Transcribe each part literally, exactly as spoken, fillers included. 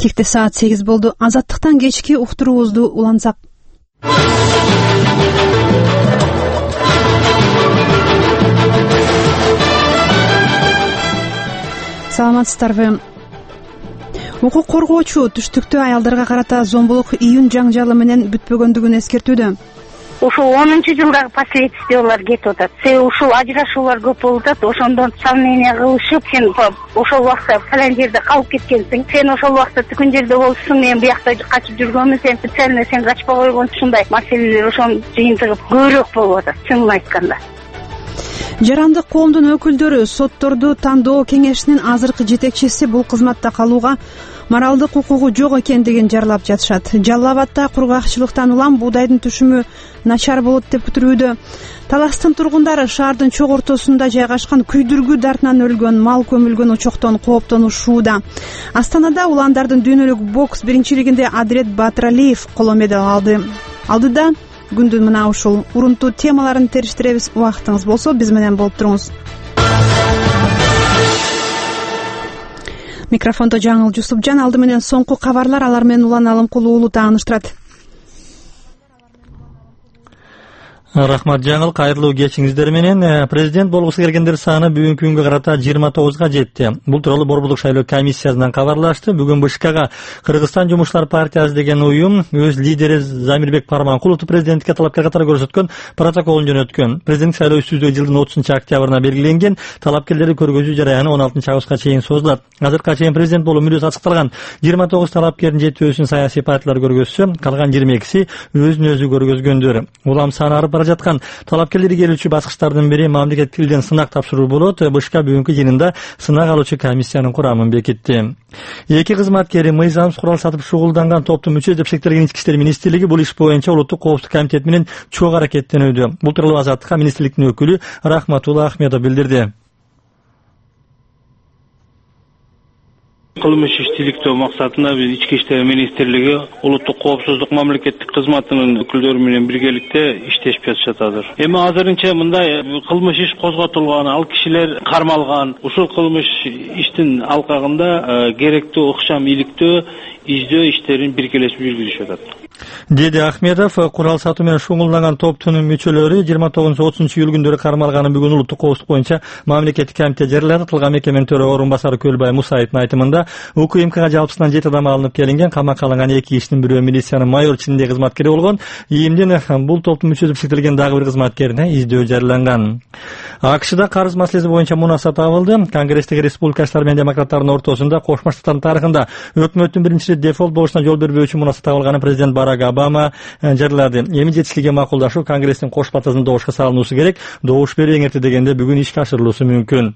Бишкекте саат сегиз болду. Азаттыктан кечки уктуруубузду улантсак. Саламатсыздарбы? Укук коргоочу түштүктө аялдарга карата зомбулук июнь жаңжалы менен бүтпөгөндүгүн эскертүүдө. Ушул онунчу жылдагы последствиялар кетип атат. Себеби ушул ажырашуулар көп болуп атат. Ошондон сомнение кылышып, сен ошол убакта фалан жерде калып кеткенсиң, сен ошол убакта тикин жерде болчусуң, мен биякта качып жүргөнмүн, сен специально сен качпай койгон, ушундай маселелер ошонун жыйынтыгы көбүрөөк болуп атат, чынын айтканда. Жарандык коомдун өкүлдөрү сотторду тандоо кеңешинин азыркы жетекчиси бул кызматта калууга моралдык укугу жок экендигин жарлап жатышат. Жалал Абадда кургакчылыктан улам буудайдын түшүмү начар болот деп күтүрүүдө. Таластын тургундары шаардын чок ортосунда жайгашкан күйдүргү дартынан өлгөн, мал көмүлгөн учоктон кооптонушууда. Астанада уландардын дүйнөлүк бокс биринчилигинде Адрет Батыралиев коло медаль алды. Алдыда күндүн мына ушул урунтуу темаларын териштиребиз. Убактыңыз болсо биз менен болуп туруңуз. Микрофондо Жаңыл Жусупжан, алды менен соңку кабарлар, алар менен Улан Алымкулуу тааныштырат. Рахмат Жаңыл, кайрылуу кечиңиздер менен. Президент болгусу келгендер саны бүгүнкү күнгө карата жыйырма тогузга жетти. Бул тууралуу Борбордук шайлоо комиссиясынан кабарлашты. Бүгүн Бышкекка Кыргызстан жумушчулар партиясы деген уюм өз лидери Замирбек Парманкуловду президентке талапкер катары көрсөткөн протоколун жөнөткөн. Президент шайлоо үстүздө жылдын отузунчу октябрына белгиленген. Талапкерлерди көргөзүү жараяны он алтынчы августка чейин созулат. Азыркыга чейин президент болуу мүрөсү ачыкталган жыйырма тогуз талапкердин жетөөсүн саясий партиялар көргөзсө, калган жыйырма экиси өзүн өзү көргөзгөндөр. Улам саны арып бара жаткан талапкерлерге келүүчү баскычтардын бири мамлекет тилден сынак тапшыруу болот. Бышка бүгүнкү жыйынында сынак алуучу комиссиянын курамын бекитти. Эки кызматкери мыйзамсыз курал сатып шугулданган топтун мүчөсү деп шектелген Ички иштер министрлиги бул иш боюнча улуттук коопсуздук комитети менен чогуу аракеттенүүдө. Бул тууралуу Азаттыкка министрликтин өкүлү Рахматулла Ахмедов билдирди. Кылмыш иш тиликтөө максатында биз Ички иштер министрлиги улуттук коопсуздук мамлекеттик кызматынын өкүлдөрү менен биргеликте иштешип жатышат азыр. Эми азырынча мындай кылмыш иш козготулган, ал кишилер кармалган. Ушул кылмыш иштин алкагында керектүү ыкчам иликтөө, издөө иштерин биргелешип жүргүзүшүп атат. Деди Ахмедов, курал сатуу менен шугулданган топтун мүчөлөрү жыйырма тогузунчу отузунчу июль күндөрү кармалганы бүгүн улуттук коопсуздук боюнча мамлекеттик комитет жарыялады. Тылган мекеменин төрө орун басары Көлбай Мусаевдин айтымында УКМКга жалпысынан жети адам алынып келинген. Камакка алынган эки кишинин бирөө милициянын майор чининдеги кызматкери болгон. Ийимден бул топтун мүчөсү деп шектелген дагы бир кызматкерине издөө жарыяланган. АКШда карыз маселеси боюнча мунаса табылды. Конгресстеги республикачылар менен демократтардын ортосунда Кошмо Штаттардын тарыхында өкмөттүн биринчи ирет дефолт болушуна жол бербөөчү мунаса табылганын президент Барак Обама жарыялады. Эми жетиштикке макулдашуу Конгресстин кош палатасынын добушка салынуусу керек. Добуш берүү эң эрте дегенде бүгүн ишке ашырылуусу мүмкүн.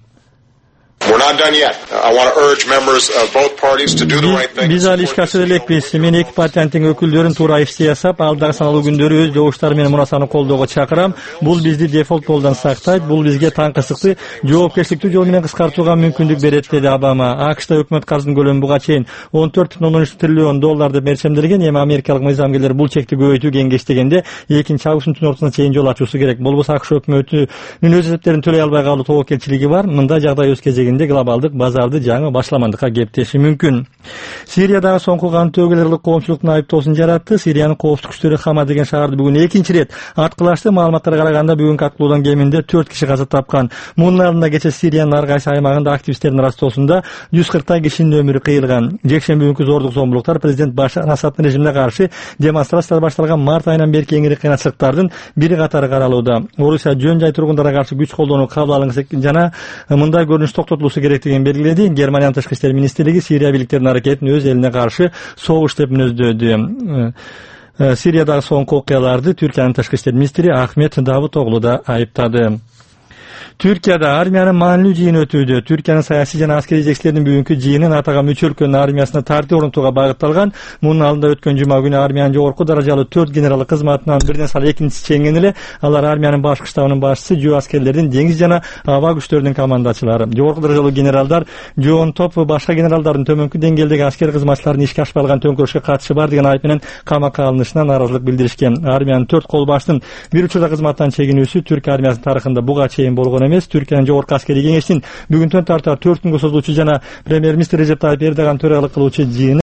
Биз али ишке ашыра элекпиз. Мен эки партиянын тең өкүлдөрүн туура ишти жасап, алдагы саналуу күндөрү өз добуштары менен мунасаны колдоого чакырам. Бул бизди дефолт болудан сактайт, бул бизге таңкысыкты, жоопкерчиликтүү жол менен кыскартууга мүмкүндүк берет, деди Обама. АКШда өкмөт карзынын көлөмү буга чейин он төрт бүтүн ондон үч триллион доллар деп мерчемделген. Эми америкалык мыйзамгерлер бул чекти көбөйтүү кеңештегенде экинчи августтун ортосуна чейин жол ачуусу керек. Болбосо АКШ өкмөтүнүн өз эсептерин төлөй албай калуу тобокелчилиги бар. Мындай жагдай өз кезегинде глобалдык базарды жаңы башламандыкка кептеши мүмкүн. Сириядагы соңку кан төгүлөр ылык коомчулуктун айыптоосун жаратты. Сириянын коопсуздук күчтөрү Хама деген шаарды бүгүн экинчи ирет аткылашты. Маалыматтарга караганда бүгүнкү аткылуудан кеминде төрт киши каза тапкан. Мунун алдында кече Сириянын ар кайсы аймагында активисттердин арастоосунда жүз кырктай кишинин өмүрү кыйылган. Жекшемби күнкү зордук зомбулуктар президент Башар Асаддын режимине каршы демонстрациялар башталган март айынан бери кеңири кыйынчылыктардын бири катары каралууда. Орусия жөн жай тургундарга каршы күч колдонуу кабыл алынгысы жана мындай көрүнүш токтотулуусу керектигин белгиледи. Германиянын тышкы иштер министрлиги Сирия бийликтеринин аракетин өз элине каршы согуш деп мүнөздөдү. Сириядагы соңку окуяларды Түркиянын тышкы иштер министри Ахмет Давутоглу да айыптады. Түркияда армиянын маанилүү жыйыны өтүүдө. Түркиянын саясий жана аскерий жетекчилеринин бүгүнкү жыйыны НАТОга мүчө өлкөнүн армиясына тартип орнотууга багытталган. Мунун алдында өткөн жума күнү армиянын жогорку даражалуу төрт генералы кызматынан бирден сары экинчиси чейинген эле. Алар армиянын башкы штабынын башчысы, жөө аскерлердин, деңиз жана аба күчтөрүнүн командачылары. Жогорку даражалуу генералдар Джон Топ башка генералдардын төмөнкү деңгээлдеги аскер кызматчылардын ишке ашпай калган төңкөрүшкө катышы бар деген айып менен камакка алынышына нааразылык билдиришкен. Армиянын төрт кол баштын бир учурда кызматтан чегинүүсү Түркия армиясынын тарыхында буга чейин болгон эмес. Түркиянын жогорку аскерий кеңештин бүгүнтөн тарта төрт күнгө созулуучу жана премьер-министр Режеп Тайып Эрдоган төрагылык кылуучу жыйыны